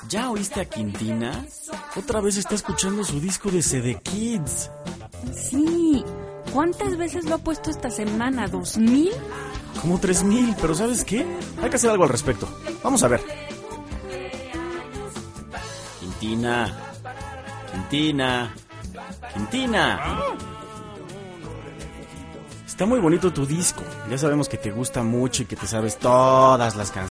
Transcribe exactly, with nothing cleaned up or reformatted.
¿Ya oíste a Quintina? Otra vez está escuchando su disco de C D Kids. Sí. ¿Cuántas veces lo ha puesto esta semana? ¿Dos mil? Como tres mil, pero ¿sabes qué? Hay que hacer algo al respecto. Vamos a ver. Quintina. Quintina. Quintina. Está muy bonito tu disco. Ya sabemos que te gusta mucho y que te sabes todas las canciones.